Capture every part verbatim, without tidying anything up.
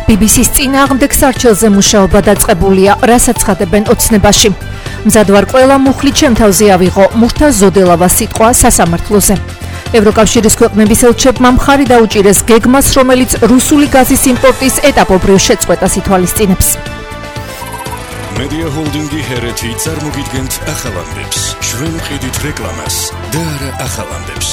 ბი ბი სის წინააღმდეგ სარჩელზე მუშაობა დაწყებულია, რასაც ხადებენ ოცნებაში. მზად ვარ ყველა მუხლი ჩემ თავზე ავიღო, მურთა ზოდელავა სიტყვა სასამართლოზე. ევროკავშირის ქვეყნების ელჩებმა მხარი დაუჭირეს გეგმას, რომელიც რუსული გაზის იმპორტის ეტაპობრივ შეწყვეტას ითვალისწინებს. Media Holdingi ჰერეთი წარმოგიდგენთ ახალამდებს. ჩვენ ვყიდით რეკლამას და არა ახალამდებს.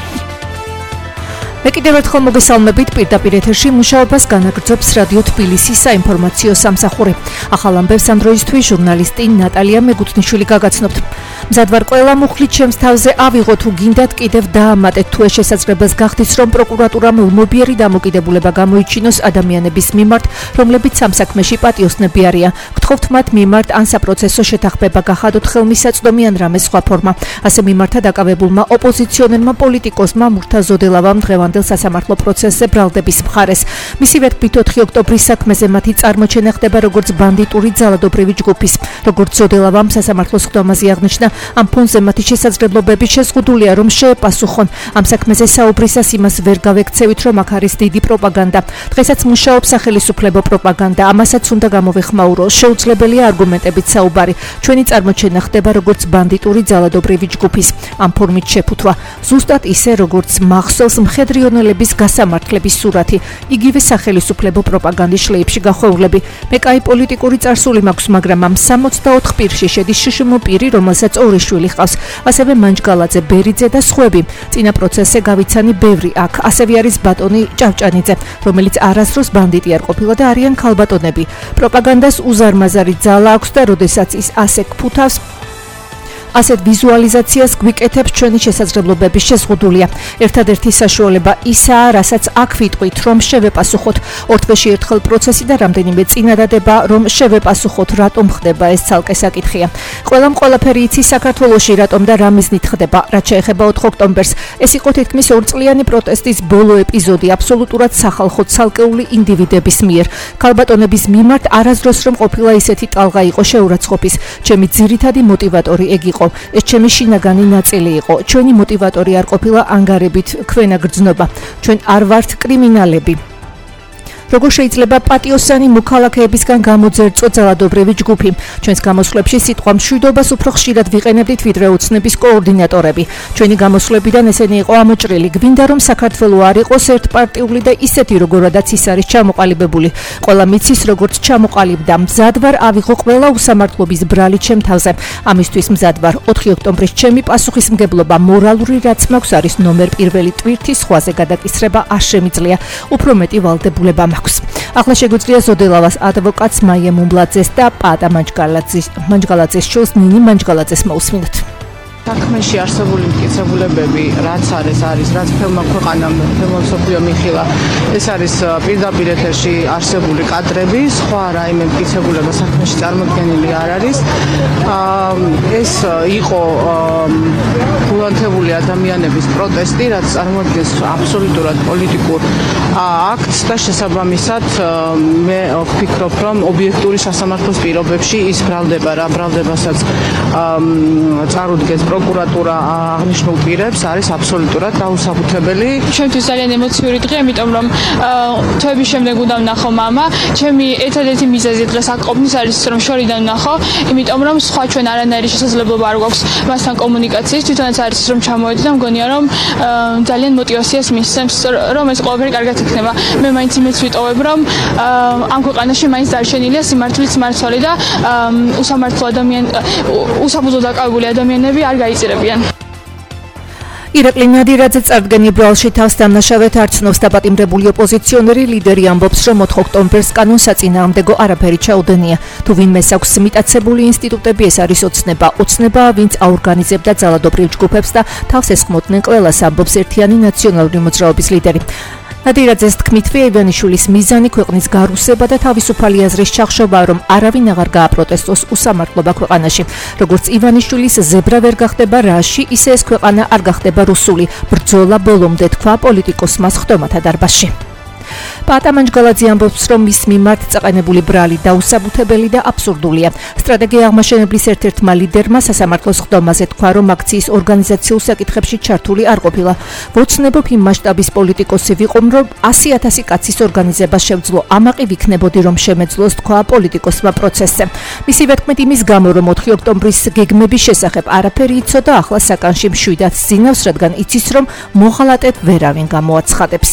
მე კიდევ ერთხელ მოგესალმებით, პირდაპირ ეთერში მუშაობას განაგრძობს რადიო თბილისის საინფორმაციო სამსახური. ახალ ამბებს ამ დროისთვის ჟურნალისტი ნატალია მეგუთნიშვილი გაგაცნობთ. მზად ვარ ყველა მუხლი ჩემს თავზე ავიღო, თუ გინდათ კიდევ დაამატეთ, თუ ეს შესაძლებას გახდით, რომ პროკურატურამ ულმობიერი დამოკიდებულება გამოიჩინოს ადამიანების მიმართ, რომლებიც ამ საქმეში პატიოსნები არიან. გთხოვთ მათ მიმართ ან საპროცესო შეთანხმება გახადოთ ხელმისაწვდომი ან რამე სხვა ფორმა. ასე მიმართა დაკავებულმა ოპოზიციონერმა პოლიტიკოსმა მურთა ზოდელავამ დღევანდელ სასამართლო პროცესზე ბრალდების მხარეს. მისი ვერტმით ოთხი ოქტომბრის საქმეზე მათი წარმოჩენა ხდება როგორც ბანდიტური ძალადობრივი ჯგუფის. როგორც ზოდელავამ სასამართლოს ხდომაზე აღნიშნა, ამ ფონზე მათი შესაძლებლობები შეზღუდულია, რომ შეეპასუხონ. ამ საქმეზე საუბრისას იმას ვერ გავექცევით, რომ აქ არის დიდი პროპაგანდა. დღესაც მუშაობს სახელისუფლებო პროპაგანდა, ამასაც უნდა გამოვეხმაურო. შეუძლებელია არგუმენტებით საუბარი. ჩვენი წარმოჩენა ხდება როგორც ბანდიტური ძალადობრივი ჯგუფის. ამ ფორმით შეფუთვა. ზუსტად ისე, როგორც მახსოვს მხედრიონელების გასამართლების სურათი. იგივე სახელისუფლებო პროპაგანდის შლეიფში გახვეულები. მე კაი პოლიტიკური წარსული მაქვს, მაგრამ ამ სამოცდაოთხ პირში შედის შშმ პირი, რომელსაც ორი შვილი ჰყავს. ასევე მანჯგალაძე, ბერიძე და სხვები. წინა პროცესზე გავიცანი ბევრი აქ. ასევე არის ბატონი ჭავჭანიძე, რომელიც არასდროს ბანდიტი არ ყოფილა და არიან ქალბატონები. პროპაგანდას უზარმაზარი ძალა აქვს და როდესაც ის ასე გფუთავს, ასეთ ვიზუალიზაციას გვიკეთებს ჩვენი შესაძლებლობების შეზღუდულია. ერთადერთი საშუალება ისაა, რასაც აქ ვიტყვით, რომ შევეპასუხოთ. ორ თვეში ერთხელ პროცესი და რამდენიმე წინადადება, რომ შევეპასუხოთ, რატომ ხდება ეს ცალკე საკითხია. ყველამ ყველაფერი იცის საქართველოში, რატომ და რა მიზნით ხდება. რაც შეეხება ოთხ ოქტომბერს, ეს იყო თითქმის ორწლიანი პროტესტის ბოლო ეპიზოდი, აბსოლუტურად სახალხო ცალკეული ინდივიდების მიერ. ქალბატონების მიმართ არასდროს რომ ყოფილა ისეთი ტალღა იყო შეურაცხყოფის. ჩემი ძირითადი მოტივატორი ეგ იყო. ეს ჩემი შინაგანი ნაწილი იყო. ჩვენი მოტივატორი არ ყოფილა ანგარებით ქვენა გრძნობა. ჩვენ არ ვართ კრიმინალები. როგორ შეიძლება პატიოსანი მოქალაქეებისგან გამოძერწო ძალადობრივი ჯგუფი? ჩვენს გამოსვლებში სიტყვა მშვიდობას უფრო ხშირად ვიყენებდით, ვიდრე ოცნების კოორდინატორები. ჩვენი გამოსვლებიდან ესენი იყო ამოჭრილი. გვინდა რომ საქართველო არ იყოს ერთპარტიული და ისეთი როგორადაც ის არის ჩამოყალიბებული. ყველა მიცის როგორც ჩამოყალიბდა. მზად ვარ ავიღო ყველა უსამართლობის ბრალი ჩემ თავზე. ამისთვის მზად ვარ. ოთხი ოქტომბრის ჩემი პასუხისმგებლობა, მორალური რაც მაქვს, არის ნომერ პირველი ტვირთი, სხვაზე გადაკისრება არ შემიძლია. უფრო მეტი ვალდებულება მაქვს. ახლა შეგვიძლია ზოდელავას ადვოკატს მაია მუმბლაძეს და პატა მანჯგალაძის მანჯგალაძის შვილს ნინი მანჯგალაძეს მოусმინოთ. საქმეში არსებული მტკიცებულებები, რაც არის, არის, რაც ფილმმა ქვეყანამ, ფილმმა მსოფლიო მიხილა, ეს არის პირდაპირ ეთერში არსებული კადრები, სხვა რაიმე მტკიცებულება საქმეში წარმოქმნილი არ არის. ეს იყო გულანთებული ადამიანების პროტესტი, რაც წარმოადგენს აბსოლუტურად პოლიტიკურ აქტს და შესაბამისად მე ვფიქრობ, რომ ობიექტური სასამართლოს პირობებში ის ბრალდება, რა ბრალდებასაც წარუდგეს პროკურატურა აღნიშნულ პირებს, არის აბსოლუტურად დაუსაბუთებელი. ჩვენთვის ძალიან ემოციური დღე, იმიტომ რომ თვეების შემდეგ უნდა ვნახო მამა. ჩემი ერთადერთი მიზეზი დღეს აქ ყოფნის არის, რომ შორიდან ვნახო, იმიტომ რომ სხვა ჩვენ არანაირი შესაძლებლობა არ გვაქვს მასთან კომუნიკაციის. თვითონაც არის რომ ჩამოვედი და მგონია რომ ძალიან мотивაციას მისცემს, რომ ეს ყველაფერი კარგად იქნება. მე მაინც იმეც ვიტოვებ, რომ ამ ქვეყანაში მაინც დარჩენილია სიმართლის მართვალი და უსამართლო ადამიან უსაფუძვლო დაკავებული ადამიანები არ გაიწირებიან. ირაკლი ნადირაძე წარდგენი ბრალში თავს დამნაშავედ არ ცნობს. დაპატიმრებული ოპოზიციონერი ლიდერი ამბობს, რომ ოთხ ოქტომბერს კანონსაწინააღმდეგო არაფერი ჩაუდენია. თუ ვინმეს აქვს მიტაცებული ინსტიტუტები, ეს არის ოცნება. ოცნება, ვინც აორგანიზებდა ძალადობრივ ჯგუფებს და თავს ესხმოდნენ ყველას, ამბობს ერთიანი ნაციონალური მოძრაობის ლიდერი. ნადირაძეს თქმითვე ივანიშვილის მიზანი ქვეყნის გარუსება და თავისუფალი აზრის ჩახშობა, რომ არავინ აღარ გააპროტესტოს უსამართლობა ქვეყანაში. როგორც ივანიშვილის ზებრა ვერ გახდება რაში, ისე ეს ქვეყანა არ გახდება რუსული. ბრძოლა ბოლომდე, თქვა პოლიტიკოსმა სხდომათა დარბაზში. პატამანჯ გალაძე ამბობს, რომ მის მიმართ წაყენებული ბრალი დაუსაბუთებელი და აბსურდულია. სტრატეგია აღმაშენებლის ერთ-ერთმა ლიდერმა სასამართლოს ხდომაზე თქვა, რომ აქციის ორგანიზაციულ საკითხებში ჩართული არ ყოფილა. ვოცნებობ იმ მასშტაბის პოლიტიკოსი ვიყო, რომ ასი ათასი კაცის ორგანიზება შევძლო, ამაყი ვიქნებოდი, რომ შემეძლოს, თქვა პოლიტიკოსმა პროცესზე. მისივე თქმით იმის გამო, რომ ოთხი ოქტომბრის გეგმების შესახებ არაფერი იცოდა, ახლა საკანში მშვიდად ზინავს, რადგან იცის, რომ მოღალატედ ვერავინ გამოაცხადებს.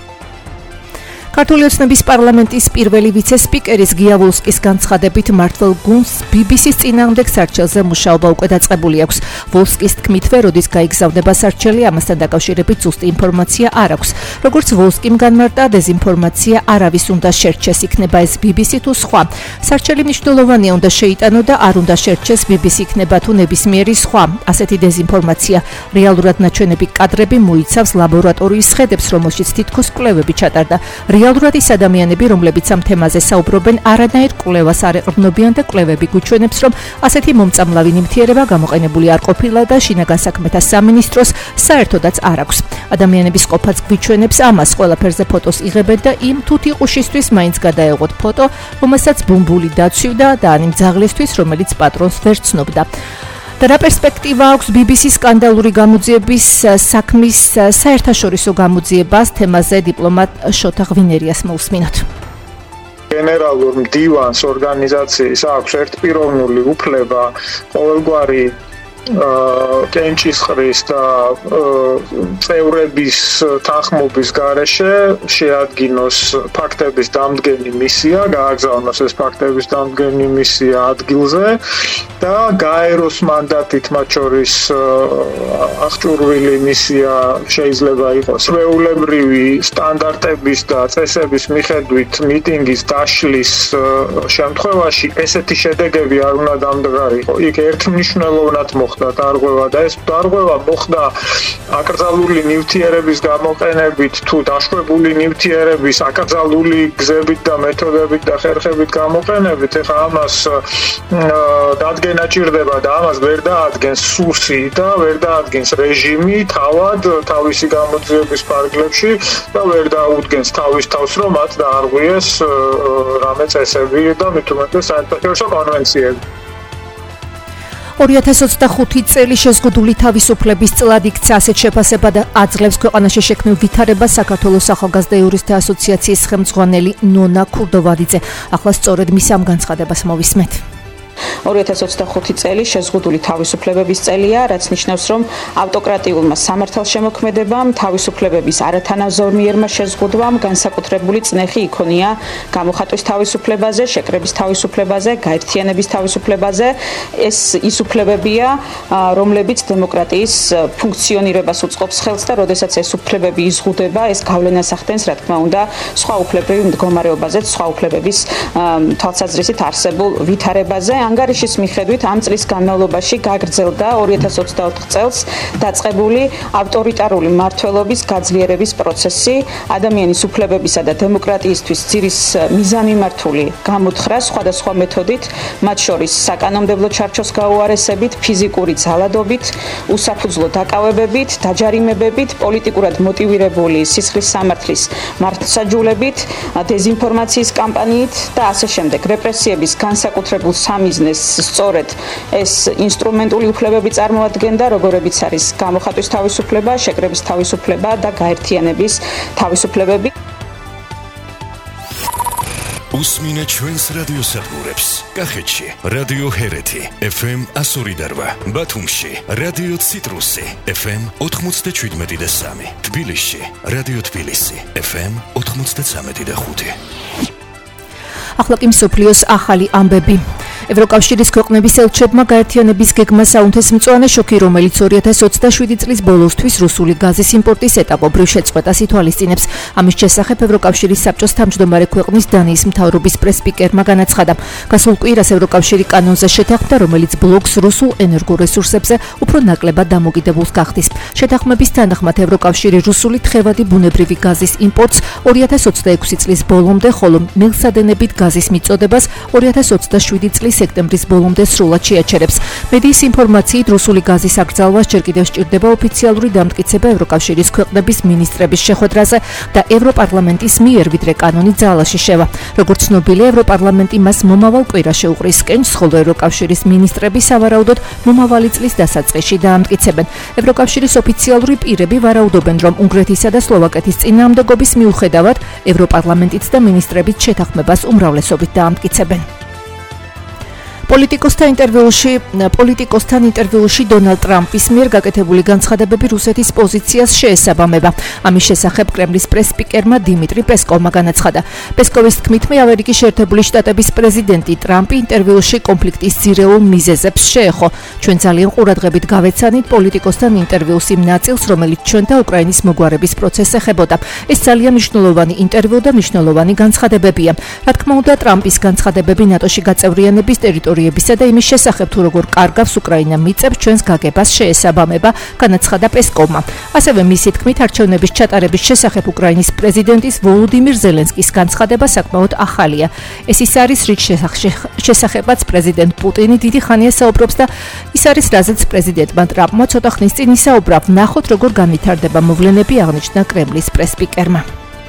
ქართული ოცნების პარლამენტის პირველი ვიცე-სპიკერის გია ვოლსკის განცხადებით მმართველ გუნდს ბი ბი სის წინააღმდეგ სარჩელზე მუშაობა უკვე დაწყებული აქვს. ვოლსკის თქმით, როდის გაიგზავნება სარჩელი, ამასთან დაკავშირებით ზუსტი ინფორმაცია არ აქვს. როგორც ვოლსკიმ განმარტა, დეზინფორმაცია არავის უნდა შერჩეს, იქნება ეს ბი ბი სი თუ სხვა. სარჩელი მნიშვნელოვანია, უნდა შეიტანო და არ უნდა შერჩეს ბი ბი სი იქნება თუ ნებისმიერი სხვა. ასეთი დეზინფორმაცია რეალურად ნაჩვენები კადრები მოიცავს ლაბორატორიის ხედებს, რომელშიც თითქოს კვლევები ჩატარდა. რეალურად ის ადამიანები, რომლებიც ამ თემაზე საუბრობენ, არანაირ კვლევას არ ეყრდნობიან და კვლევები გვიჩვენებს, რომ ასეთი მომწამლავი ნივთიერება გამოყენებული არ ყოფილა და შინაგან საქმეთა სამინისტროს საერთოდაც არ აქვს. ადამიანების ყოფაც გვიჩვენებს ამას, ყველაფერზე ფოტოს იღებენ და იმ თუთიყუშისთვის მაინც გადაეღოთ ფოტო, რომელსაც ბუმბული დაცვიდა და ან იმ ძაღლისთვის, რომელიც პატრონს ვერ ცნობდა. და რა პერსპექტივა აქვს ბი ბი სის სკანდალური გამოძიების საქმის საერთაშორისო გამოძიებას, თემაზე დიპლომატ შოთა ღვინერიას მოусმინოთ. გენერალურ მდივანს ორგანიზაციის აქვს ერთპიროვნული უფლება ყოველგვარი კენჭისყრის და წევრების თანხმობის გარეშე შეადგინოს ფაქტების დამდგენი მისია, გააგზავნოს ეს ფაქტების დამდგენი მისია ადგილზე და გაეროს მანდატით მათ შორის აღჭურვილი მისია შეიძლება იყოს ჩვეულებრივი სტანდარტების და წესების მიხედვით მიტინგის დაშლის შემთხვევაში ესეთი შედეგები არ უნდა დამდგარიყო. იქ ერთმნიშვნელოვნად მოხდა დარღვევა და ეს დარღვევა მოხდა აკრძალული ნივთიერების გამოყენებით თუ დაშვებული ნივთიერების აკრძალული გზებით და მეთოდებით და ხერხებით გამოყენებით. ეხლა ამას დადგენა ჭირდება და ამას ვერ დაადგენს სუსი და ვერ დაადგენს რეჟიმი თავად თავისი გამოძიების ფარგლებში და ვერ დაუდგენს თავის თავს, რომ მათ დაარღვიეს რამე წესები და მით უმეტეს საერთაშორისო კონვენციები. ორი ათას ოცდახუთი წელი შეზღუდული თავისუფლების წლად იქცა, ასეთ შეფასება და აძლევს ქვეყანაში შექმნილ ვითარებას საქართველოს ახალგაზრდა იურისტთა ასოციაციის ხელმძღვანელი ნონა ქურდოვადიძე. ახლა სწორედ მის ამ განცხადებას მოვისმენთ. ორი ათას ოცდახუთი წელი შეზღუდული თავისუფლებების წელია, რაც ნიშნავს, რომ ავტოკრატიულმა სამართალშემოქმედებამ, თავისუფლებების არათანაზომიერმა შეზღუდვამ განსაკუთრებული წნეხი იქონია გამოხატვის თავისუფლებაზე, შეკრების თავისუფლებაზე, გაერთიანების თავისუფლებაზე. ეს ის უფლებებია, რომლებიც დემოკრატიის ფუნქციონირებას უწყობს ხელს და როდესაც ეს უფლებები იზღუდება, ეს გავლენას ახდენს, რა თქმა უნდა, სხვა უფლებრივ მდგომარეობაზე, სხვა უფლებების თვალსაზრისით არსებულ ვითარებაზე. ანგარიშის მიხედვით ამ წლის განმავლობაში გაგრძელდა ორი ათას ოცდაოთხ წელს დაწყებული ავტორიტარული მმართველობის გაძლიერების პროცესი, ადამიანის უფლებებისა და დემოკრატიისთვის ძირის მიზანმიმართული გამოთხრა სხვადასხვა მეთოდით, მათ შორის საკანონმდებლო ჩარჩოს გაუარესებით, ფიზიკური ძალადობით, უსაფუძვლო დაკავებებით, დაჯარიმებებით, პოლიტიკურად მოტივირებული სისხლის სამართლის მართლმსაჯულებით, დეზინფორმაციის კამპანიით და ასე შემდეგ. რეპრესიების განსაკუთრებულ სამიზნეს სწორედ ეს ინსტრუმენტული უფლებები წარმოადგენდა, როგორებიც არის გამოხატვის თავისუფლება, შეკრების თავისუფლება და გაერთიანების თავისუფლებები. უსმინე ჩვენს რადიოსადგურებს. კახეთში რადიო ჰერეთი ეფ ემ εκατო ორი და რვა, ბათუმში რადიო ციტრუსი ეფ ემ ოთხმოცდაშვიდმეტი და სამი, თბილისში რადიო თბილისი ეფ ემ ოთხმოცდაცამეტი და ხუთი. ახლა კი მსოფლიოს ახალი ამბები. ევროკავშირის ქვეყნების ელჩებმა გაერთიანების გეგმა საუნთეს მწვანე შოქი, რომელიც ორი ათას ოცდაშვიდი წლის ბოლოსთვის რუსული გაზის იმპორტის ეტაპობრივ შეწყვეტას ითვალისწინებს. ამის შესახებ ევროკავშირის საბჭოს თავმჯდომარე ქვეყნის დანიის მთავრობის პრეს-სპიკერმა განაცხადა. გასულ კვირას ევროკავშირი კანონზე შეთანხმდა, რომელიც ბლოკს რუსულ ენერგორესურსებზე უფრო ნაკლებად დამოკიდებულს გახდის. შეთანხმების თანახმად ევროკავშირი რუსული თხევადი ბუნებრივი გაზის იმპორტს ორი ათას ოცდაექვსი წლის ბოლომდე, ხოლო მილსადენებით გაზის მიწოდებას ორი ათას ოცდაშვიდი წლის სექტემბრის ბოლომდე სრულად შეაჩერებს. მედიის ინფორმაციით, რუსული გაზის აკრძალვას ჯერ კიდევ სჭირდება ოფიციალური დამტკიცება ევროკავშირის ქვეყნების მინისტრების შეხვედრაზე და ევროპარლამენტის მიერ, ვიდრე კანონი ძალაში შევა. როგორც ცნობილია, ევროპარლამენტი მას მომავალ კვირაში უყრის კენჭს, ხოლო ევროკავშირის მინისტრები სავარაუდოდ მომავალი წლის დასაწყისში დაამტკიცებენ. ევროკავშირის ოფიციალური პირები ვარაუდობენ, რომ უნგრეთისა და სლოვაკეთის წინააღმდეგობის მიუხედავად ევროპარლამენტიც და მინისტრებიც შეთანხმებას უმრავლესობით დაამტკიცებენ. პოლიტიკოსთან ინტერვიუში პოლიტიკოსთან ინტერვიუში დონალდ ტრამპის მიერ გაკეთებული განცხადებები რუსეთის პოზიციას შეესაბამება. ამის შესახებ კრემლის პრეს-სპიკერმა დიმიტრი პესკოვმა განაცხადა. პესკოვის თქმით, ამერიკის შეერთებული შტატების პრეზიდენტი ტრამპი ინტერვიუში კონფლიქტის ძირეულ მიზეზებს შეეხო. ჩვენ ძალიან ყურადღებით გავეცანით პოლიტიკოსთან ინტერვიუს იმ ნაწილს, რომელიც ჩვენ და უკრაინის მოგვარების პროცესს ეხებოდა. ეს ძალიან მნიშვნელოვანი ინტერვიუ და მნიშვნელოვანი განცხადებებია. რა თქმა უნდა, ტრამპის განცხადებები ნატოში გაწევრიანების ტერიტორიაზე და იმის შესახებ თუ როგორ კარგავს უკრაინა მიწებს ჩვენს გაგებას შეესაბამება, განაცხადა პესკოვმა. ასევე მისი თქმით, არჩევნების ჩატარების შესახებ უკრაინის პრეზიდენტის ვოლოდიმირ ზელენსკის განცხადება საკმაოდ ახალია. ეს ის არის, რის შესახებაც პრეზიდენტ პუტინი დიდი ხანია საუბრობს და ის არის, რაზეც პრეზიდენტმა ტრამპმა ცოტა ხნის წინ ისაუბრა. ნახოთ, როგორ განვითარდება მოვლენები, აღნიშნა კრემლის პრეს-სპიკერმა.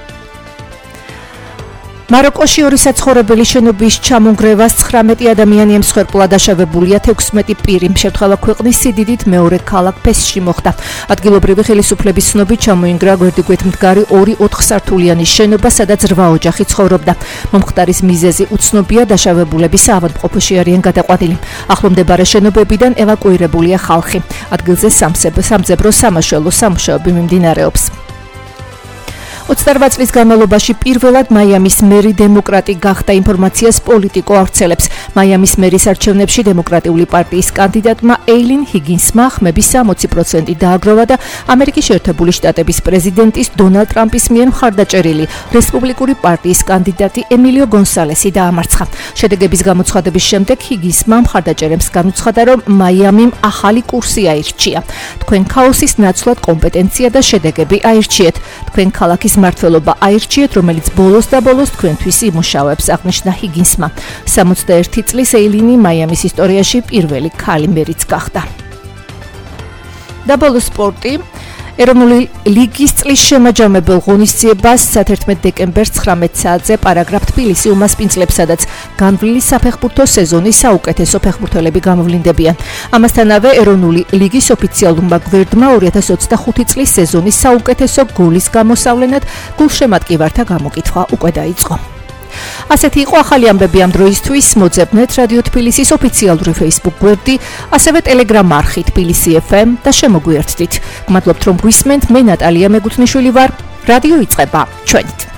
მაროკოში ორი საცხოვრებელი შენობის ჩამონგრევას ცხრამეტი ადამიანი ემსხვერპლა დაშავებულია თექვსმეტი პირი. შემთხვევა ქვეყნის სიდიდით მეორე ქალაქ ფესში მოხდა. ადგილობრივი ხელისუფლების ცნობით ჩამოინგრა გვერდიგვერდ მდგარი ორი ოთხსართულიანი შენობა, სადაც რვა ოჯახი ცხოვრობდა. მომხდარის მიზეზი უცნობია, დაშავებულები საავადმყოფოში არიან გადაყვანილი. ახლო მდებარე შენობებიდან ევაკუირებულია ხალხი. ადგილზე სამძებრო სამაშველო სამუშაოები მიმდინარეობს. ოცდარბა წლის განმავლობაში პირველად მაიამის მერი დემოკრატი გახდა, ინფორმაციას პოლიტიკო ავრცელებს. მაიამის მერის არჩევნებში დემოკრატიული პარტიის კანდიდატმა ეილინ ჰიგინსმა ხმების სამოცი პროცენტი დააგროვა და ამერიკის შეერთებული შტატების პრეზიდენტის დონალდ ტრამპის მიერ მხარდაჭერილი რესპუბლიკური პარტიის კანდიდატი ემილიო გონსალესი დაამარცხა. შედეგების გამოცხადების შემდეგ ჰიგინსმა მხარდაჭერებს განუცხადა, რომ მაიამიმ ახალი კურსი აირჩია. თქვენ ქაოსის ნაცვლად კომპეტენცია და შედეგები აირჩიეთ. თქვენ ქალაქის მმართველობა აირჩიეთ, რომელიც ბოლოს და ბოლოს თქვენთვის იმუშავებს, აღნიშნა ჰიგინსმა. სამოცდაერთი წლის ეილინი მაიამის ისტორიაში პირველი ქალი მერიც გახდა. და ბოლოს სპორტი. ეროვნული ლიგის წლის შემაჯამებელ ღონისძიებას თერთმეტ დეკემბერს ცხრამეტ საათზე პარაგრაფ თბილისი უმასპინძლებს, სადაც განვლილი საფეხბურთო სეზონის საუკეთესო ფეხბურთელები გამოვლინდებიან. ამასთანავე ეროვნული ლიგის ოფიციალურმა გვერდმა ორი ათას ოცდახუთი წლის სეზონის საუკეთესო გოლის გამოსავლენად გულშემატკივართა გამოკითხვა უკვე დაიწყო. ასეთი იყო ახალი ამბები ამ დროისთვის. მოძებნეთ რადიო თბილისის ოფიციალური Facebook გვერდი, ასევე Telegram არხი თბილისი ეფ ემ და შემოგვიერთდით. გმადლობთ, რომ გვისმენთ. მე ნატალია მეგუთნიშვილი ვარ. რადიო იწყება ჩვენით.